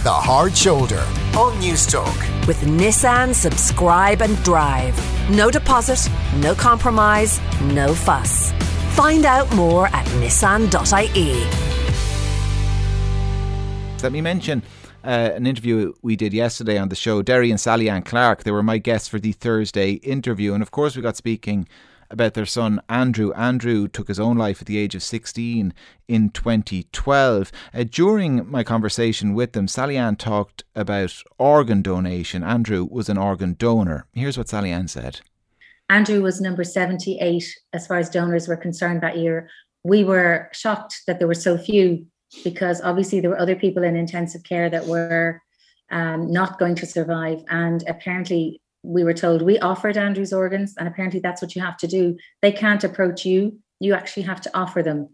The Hard Shoulder on Newstalk. With Nissan Subscribe and Drive. No deposit, no compromise, no fuss. Find out more at nissan.ie. Let me mention an interview we did yesterday on the show. Derry and Sally-Ann Clarke, they were my guests for the Thursday interview. And of course we got speaking about their son Andrew. Andrew took his own life at the age of 16 in 2012. During my conversation with them, Sally-Ann talked about organ donation. Andrew was an organ donor. Here's what Sally-Ann said. Andrew was number 78 as far as donors were concerned that year. We were shocked that there were so few, because obviously there were other people in intensive care that were not going to survive. And apparently we were told we offered Andrew's organs, and apparently that's what you have to do. They can't approach you. You actually have to offer them.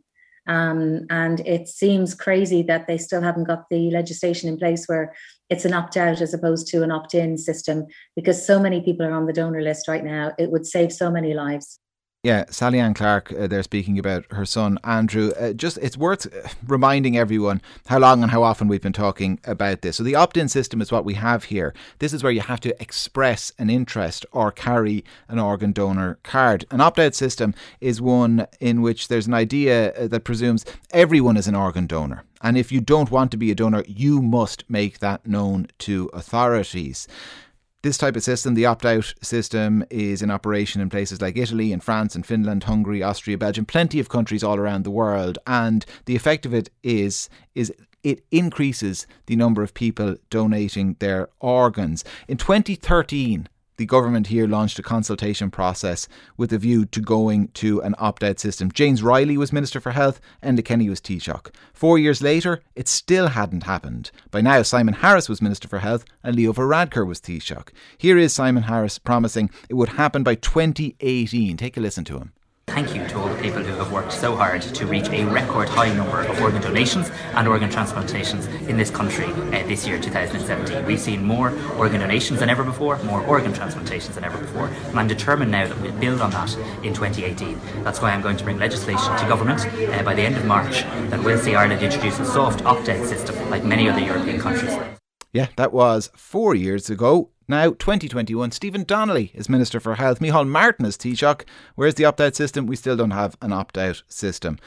And it seems crazy that they still haven't got the legislation in place where it's an opt-out as opposed to an opt-in system, because so many people are on the donor list right now. It would save so many lives. Yeah, Sally-Ann Clarke, they're speaking about her son Andrew. It's worth reminding everyone how long and how often we've been talking about this. So the opt-in system is what we have here. This is where you have to express an interest or carry an organ donor card. An opt-out system is one in which there's an idea that presumes everyone is an organ donor. And if you don't want to be a donor, you must make that known to authorities. This type of system, the opt-out system, is in operation in places like Italy and France and Finland, Hungary, Austria, Belgium, plenty of countries all around the world. And the effect of it is it increases the number of people donating their organs. In 2013, the government here launched a consultation process with a view to going to an opt-out system. James Riley was Minister for Health, Enda Kenny was Taoiseach. 4 years later, it still hadn't happened. By now, Simon Harris was Minister for Health and Leo Varadkar was Taoiseach. Here is Simon Harris promising it would happen by 2018. Take a listen to him. Thank you to all the people who have worked so hard to reach a record high number of organ donations and organ transplantations in this country this year, 2017. We've seen more organ donations than ever before, more organ transplantations than ever before, and I'm determined now that we'll build on that in 2018. That's why I'm going to bring legislation to government by the end of March that will see Ireland introduce a soft opt-out system like many other European countries. Yeah, that was 4 years ago. Now, 2021, Stephen Donnelly is Minister for Health. Micheál Martin is Taoiseach. Where's the opt-out system? We still don't have an opt-out system.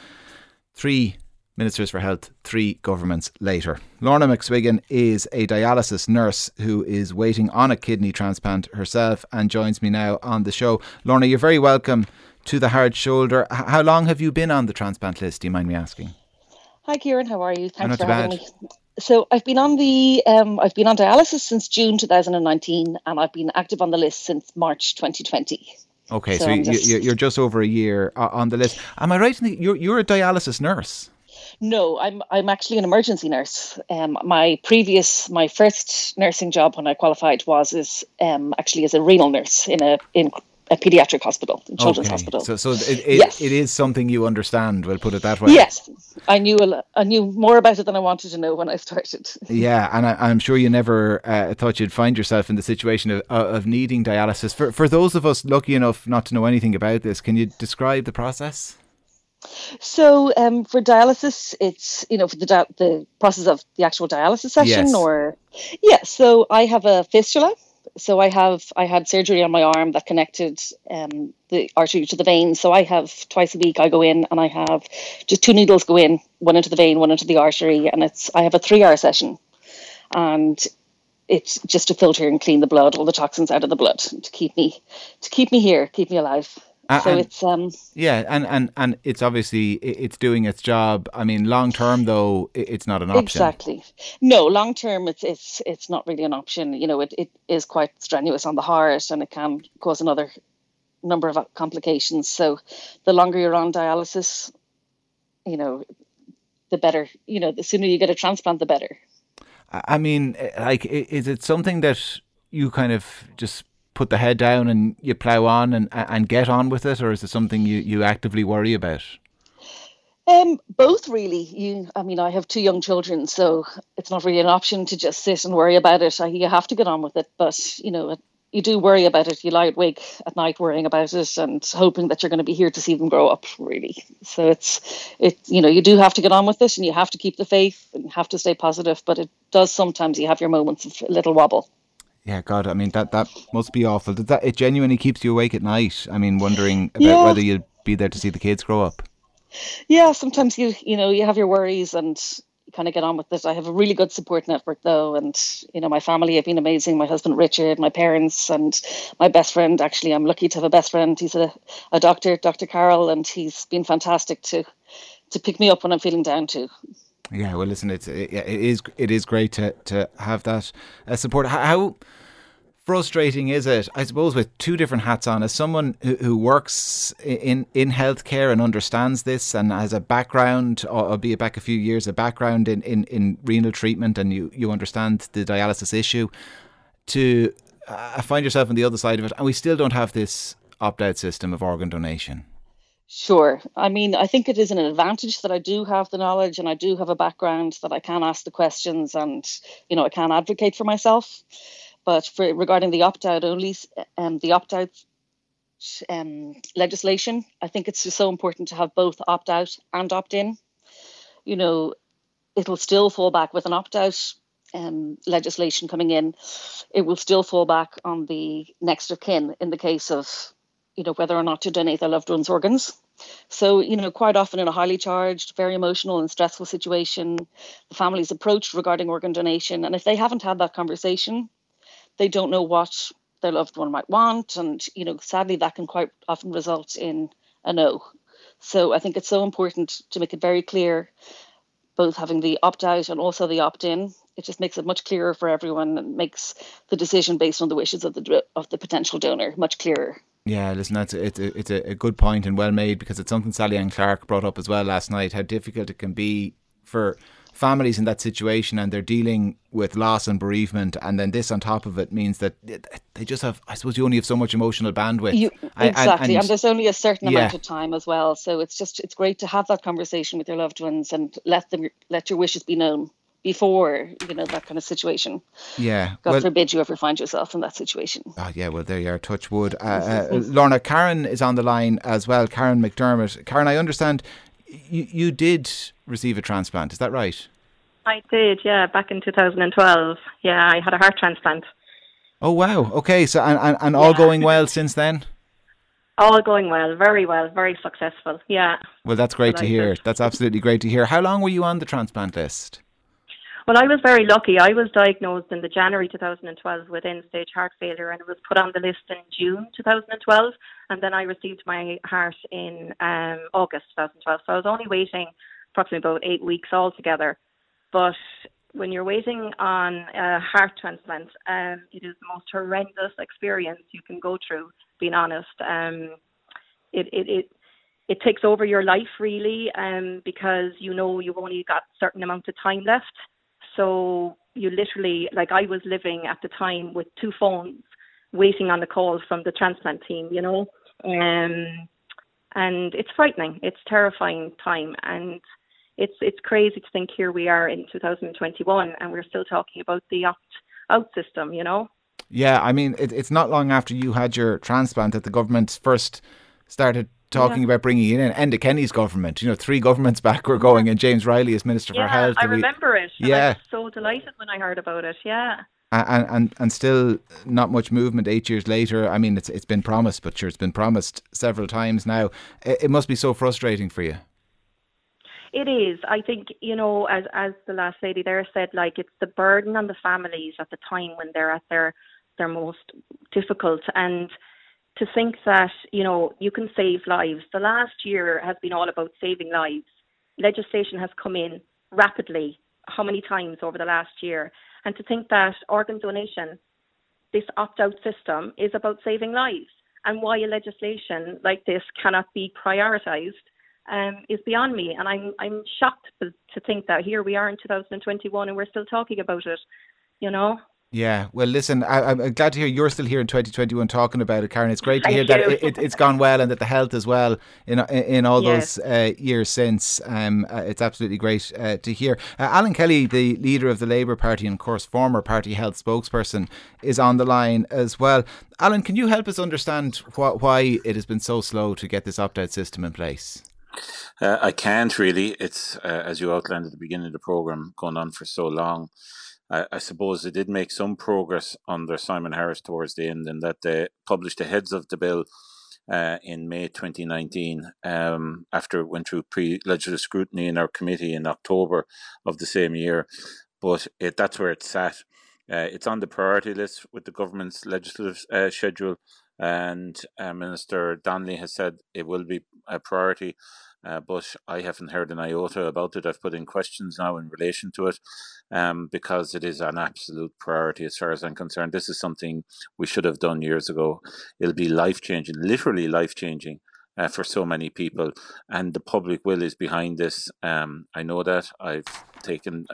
3 Ministers for Health, 3 governments later. Lorna McSwiggan is a dialysis nurse who is waiting on a kidney transplant herself and joins me now on the show. Lorna, you're very welcome to The Hard Shoulder. How long have you been on the transplant list, do you mind me asking? Hi Kieran, how are you? Thanks for having me. So I've been on dialysis since June 2019, and I've been active on the list since March 2020. Okay, so you're just over a year on the list. Am I right in you're a dialysis nurse? No, I'm actually an emergency nurse. My first nursing job when I qualified was actually as a renal nurse in a paediatric hospital, children's hospital. So yes. It is something you understand, we'll put it that way. Yes, I knew more about it than I wanted to know when I started. Yeah, and I'm sure you never thought you'd find yourself in the situation of needing dialysis. For those of us lucky enough not to know anything about this, can you describe the process? So for dialysis, it's, for the process of the actual dialysis session, yes. So I have a fistula. So I had surgery on my arm that connected the artery to the vein. So I have twice a week I go in and I have just 2 needles go in, one into the vein, one into the artery, and I have a 3-hour session, and it's just to filter and clean the blood, all the toxins out of the blood, to keep me here, keep me alive. So it's and it's obviously it's doing its job. I mean, long term though, it's not an option. Exactly. No, long term, it's not really an option. It is quite strenuous on the heart, and it can cause another number of complications. So, the longer you're on dialysis, the better. The sooner you get a transplant, the better. I mean, is it something that you kind of just put the head down and you plough on and get on with it, or is it something you actively worry about? Both really. I have 2 young children, so it's not really an option to just sit and worry about it. You have to get on with it, but you do worry about it. You lie awake at night worrying about it and hoping that you're going to be here to see them grow up, really. So you do have to get on with it, and you have to keep the faith and you have to stay positive, but it does sometimes, you have your moments of a little wobble. Yeah, God, I mean, that must be awful. It genuinely keeps you awake at night. I mean, wondering about whether you'll be there to see the kids grow up. Yeah, sometimes you have your worries and you kind of get on with it. I have a really good support network though, and my family have been amazing. My husband Richard, my parents, and my best friend. Actually, I'm lucky to have a best friend. He's a doctor, Dr. Carroll, and he's been fantastic to pick me up when I'm feeling down too. Yeah, well, listen, it is great to have that support. How frustrating is it, I suppose, with two different hats on, as someone who works in healthcare and understands this and has a background, albeit back a few years, a background in renal treatment, and you understand the dialysis issue, to find yourself on the other side of it, and we still don't have this opt-out system of organ donation. Sure. I mean, I think it is an advantage that I do have the knowledge and I do have a background, that I can ask the questions and, I can advocate for myself. But regarding the opt-out only, the opt-out legislation, I think it's just so important to have both opt-out and opt-in. It'll still fall back with an opt-out legislation coming in. It will still fall back on the next of kin in the case of, whether or not to donate their loved one's organs. So, quite often in a highly charged, very emotional and stressful situation, the family's approached regarding organ donation. And if they haven't had that conversation, they don't know what their loved one might want. And, sadly, that can quite often result in a no. So I think it's so important to make it very clear, both having the opt-out and also the opt-in. It just makes it much clearer for everyone and makes the decision based on the wishes of the potential donor much clearer. Yeah, listen, it's a good point and well made, because it's something Sally Ann Clark brought up as well last night, how difficult it can be for families in that situation, and they're dealing with loss and bereavement, and then this on top of it means that they just have, I suppose, you only have so much emotional bandwidth. Exactly, and there's only a certain amount of time as well, so it's great to have that conversation with your loved ones and let your wishes be known before, that kind of situation. Yeah. God forbid you ever find yourself in that situation. Oh, yeah, well, there you are, touch wood. Lorna, Karen is on the line as well, Karen McDermott. Karen, I understand you did receive a transplant, is that right? I did, yeah, back in 2012. Yeah, I had a heart transplant. Oh, wow. Okay, so and all going well since then? All going well, very successful, yeah. Well, that's great to hear. That's absolutely great to hear. How long were you on the transplant list? Well, I was very lucky. I was diagnosed in the January 2012 with end-stage heart failure, and it was put on the list in June 2012, and then I received my heart in August 2012. So I was only waiting approximately about 8 weeks altogether. But when you're waiting on a heart transplant, it is the most horrendous experience you can go through, being honest. It takes over your life, really, because you've only got a certain amount of time left. So you literally, like I was living at the time with two phones waiting on the call from the transplant team, and it's frightening. It's terrifying time. And it's crazy to think here we are in 2021 and we're still talking about the opt-out system, Yeah, I mean, it's not long after you had your transplant that the government first started talking about bringing it in. Enda Kenny's government, 3 governments back were going, and James Riley as Minister for Health. I remember it. Yeah. I was so delighted when I heard about it, yeah. And still not much movement 8 years later. I mean, it's been promised, but sure, it's been promised several times now. It must be so frustrating for you. It is. I think, as the last lady there said, like, it's the burden on the families at the time when they're at their most difficult. And to think that, you can save lives. The last year has been all about saving lives. Legislation has come in rapidly, how many times over the last year? And to think that organ donation, this opt-out system, is about saving lives. And why a legislation like this cannot be prioritised is beyond me. And I'm shocked to think that here we are in 2021 and we're still talking about it, Yeah, well, listen, I'm glad to hear you're still here in 2021 talking about it, Karen. It's great to hear Thank that you. it's gone well and that the health as well in all Yes. those years since. It's absolutely great to hear. Alan Kelly, the leader of the Labour Party and, of course, former party health spokesperson, is on the line as well. Alan, can you help us understand why it has been so slow to get this opt-out system in place? I can't really. It's, as you outlined at the beginning of the programme, going on for so long. I suppose they did make some progress under Simon Harris towards the end, in that they published the heads of the bill in May 2019, after it went through pre-legislative scrutiny in our committee in October of the same year. But that's where it's sat. It's on the priority list with the government's legislative schedule, and Minister Donnelly has said it will be a priority. But I haven't heard an iota about it. I've put in questions now in relation to it, because it is an absolute priority as far as I'm concerned. This is something we should have done years ago. It'll be life-changing, literally life-changing, for so many people, and the public will is behind this. I know that. I've taken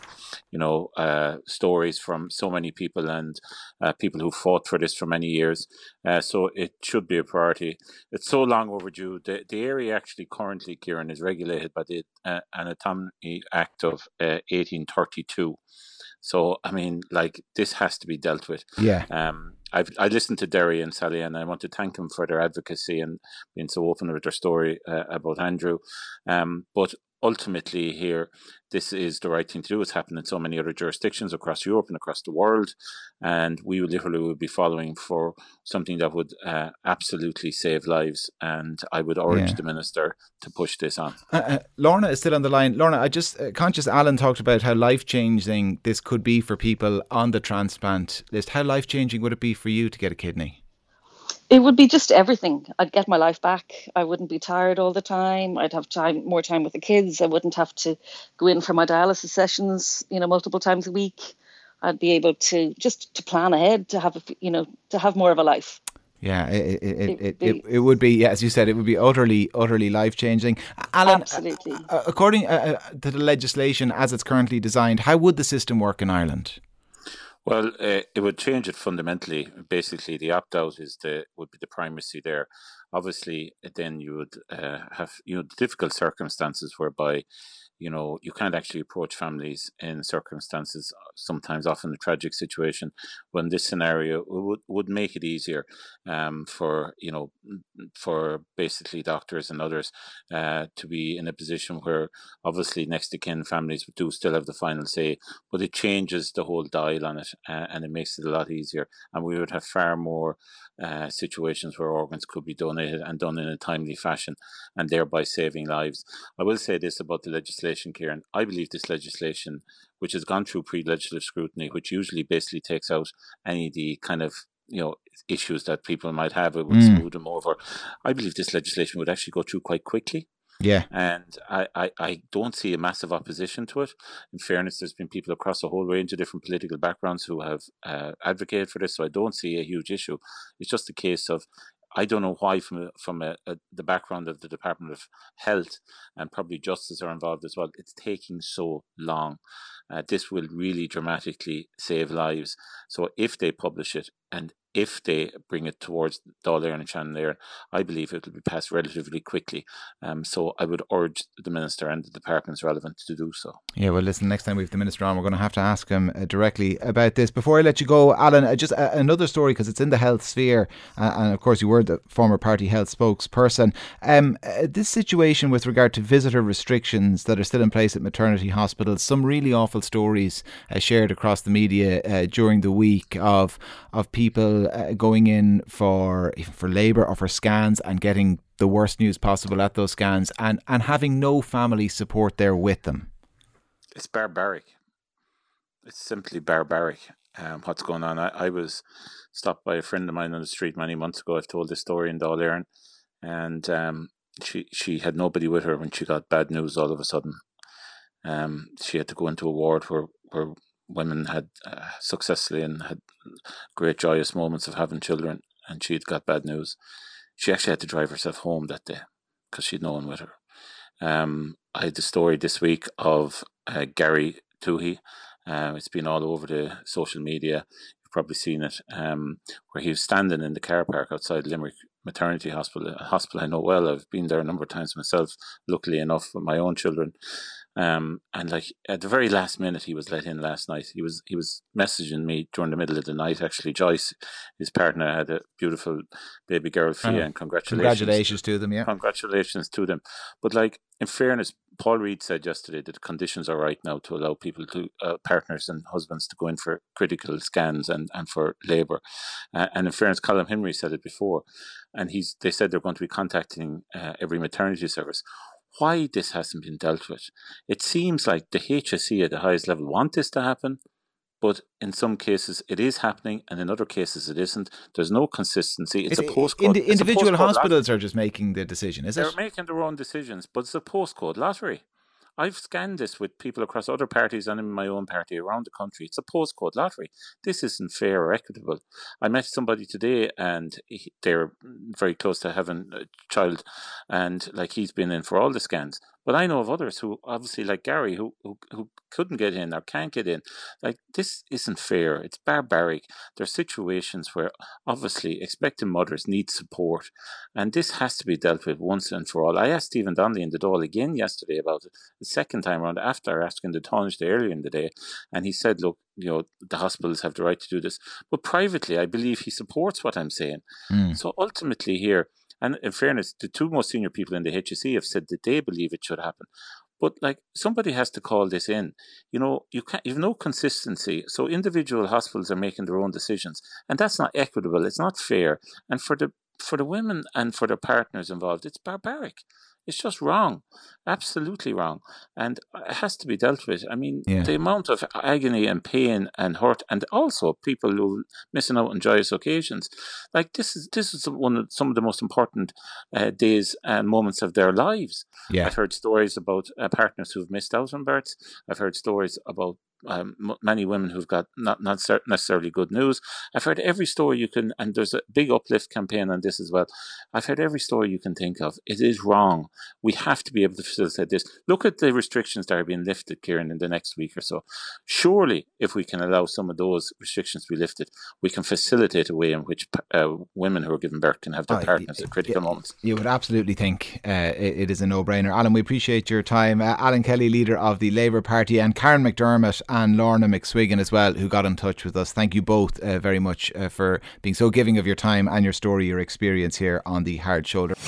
stories from so many people, and people who fought for this for many years, so it should be a priority. It's so long overdue. The area actually currently, Kieran, is regulated by the Anatomy Act of 1832. So, I mean, this has to be dealt with. Yeah. I listened to Derry and Sally, and I want to thank them for their advocacy and being so open with their story about Andrew. But ultimately here, this is the right thing to do. It's happened in so many other jurisdictions across Europe and across the world, and we literally would be following for something that would absolutely save lives, and I would urge the Minister to push this on. Lorna is still on the line. Lorna, I just conscious Alan talked about how life-changing this could be for people on the transplant list. How life-changing would it be for you to get a kidney? It would be just everything. I'd get my life back. I wouldn't be tired all the time. I'd have more time with the kids. I wouldn't have to go in for my dialysis sessions, multiple times a week. I'd be able to plan ahead, to have more of a life. Yeah, it would be, as you said, it would be utterly life-changing. Alan, absolutely. According to the legislation as it's currently designed, how would the system work in Ireland? Well, it would change it fundamentally. Basically, the opt-out would be the primacy there. Obviously, then you would have difficult circumstances whereby you can't actually approach families in circumstances, sometimes often a tragic situation. When this scenario would make it easier for basically doctors and others to be in a position where obviously next of kin families do still have the final say, but it changes the whole dial on it, and it makes it a lot easier. And we would have far more situations where organs could be donated and done in a timely fashion, and thereby saving lives. I will say this about the legislation, Kieran. I believe this legislation, which has gone through pre-legislative scrutiny, which usually basically takes out any of the kind of issues that people might have, it would smooth them over. I believe this legislation would actually go through quite quickly. Yeah. And I don't see a massive opposition to it. In fairness, there's been people across a whole range of different political backgrounds who have advocated for this, so I don't see a huge issue. It's just a case of, I don't know why, from the background of the Department of Health and probably Justice are involved as well, it's taking so long. This will really dramatically save lives. So if they publish it and if they bring it towards Dáil Éireann and Shannon Éireann, I believe it will be passed relatively quickly. So I would urge the Minister and the departments relevant to do so. Yeah, well, listen, next time we have the Minister on, we're going to have to ask him directly about this. Before I let you go, Alan, just another story, because it's in the health sphere, and of course you were the former party health spokesperson. This situation with regard to visitor restrictions that are still in place at maternity hospitals, some really awful stories shared across the media during the week of people going in for labour or for scans and getting the worst news possible at those scans and having no family support there with them. It's barbaric. It's simply barbaric what's going on. I was stopped by a friend of mine on the street many months ago. I've told this story in Dáil Éireann, and she had nobody with her when she got bad news all of a sudden. She had to go into a ward where women had successfully and had great joyous moments of having children, and she had got bad news. She actually had to drive herself home that day because she had no one with her. I had the story this week of Gary Toohey, It's been all over the social media. You've probably seen it, where he was standing in the car park outside Limerick Maternity Hospital, a hospital I know well. I've been there a number of times myself, luckily enough, with my own children. And like at the very last minute, he was let in last night. He was messaging me during the middle of the night. Actually, Joyce, his partner, had a beautiful baby girl, Fia, and congratulations to them. Yeah, congratulations to them. But like, in fairness, Paul Reid said yesterday that the conditions are right now to allow people to partners and husbands to go in for critical scans and for labour. And in fairness, Colm Henry said it before, and they said they're going to be contacting every maternity service. Why this hasn't been dealt with? It seems like the HSE at the highest level want this to happen, but in some cases it is happening, and in other cases it isn't. There's no consistency. It's a postcode. Individual hospitals are just making the decision, is it? They're making their own decisions, but it's a postcode lottery. I've scanned this with people across other parties and in my own party around the country. It's a postcode lottery. This isn't fair or equitable. I met somebody today, and they're very close to having a child, and like he's been in for all the scans. But I know of others who, obviously, like Gary, who couldn't get in or can't get in. Like, this isn't fair. It's barbaric. There's situations where, obviously, expectant mothers need support, and this has to be dealt with once and for all. I asked Stephen Donnelly in the Dáil again yesterday about it, the second time around, after asking the Tánaiste earlier in the day, and he said, look, the hospitals have the right to do this. But privately, I believe he supports what I'm saying. So ultimately here, and in fairness, the two most senior people in the HSE have said that they believe it should happen. But like, somebody has to call this in. You've no consistency. So individual hospitals are making their own decisions, and that's not equitable. It's not fair. And for the women and for their partners involved, it's barbaric. It's just wrong, absolutely wrong, and it has to be dealt with. I mean, the amount of agony and pain and hurt, and also people who are missing out on joyous occasions. Like, this is some of the most important days and moments of their lives. Yeah. I've heard stories about partners who've missed out on births. I've heard stories about many women who've got not necessarily good news. I've heard every story you can, and there's a big uplift campaign on this as well. I've heard every story you can think of. It is wrong. We have to be able to facilitate this. Look at the restrictions that are being lifted, Kieran, in the next week or so. Surely, if we can allow some of those restrictions to be lifted, we can facilitate a way in which women who are giving birth can have their partners at critical moments. You would absolutely think it is a no-brainer. Alan, we appreciate your time. Alan Kelly, leader of the Labour Party, and Karen McDermott and Lorna McSwiggan as well, who got in touch with us. Thank you both very much for being so giving of your time and your story, your experience here on The Hard Shoulder.